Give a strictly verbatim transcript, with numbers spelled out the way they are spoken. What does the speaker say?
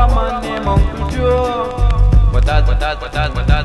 a man named Uncle Joe. But that, but that, but that, but that.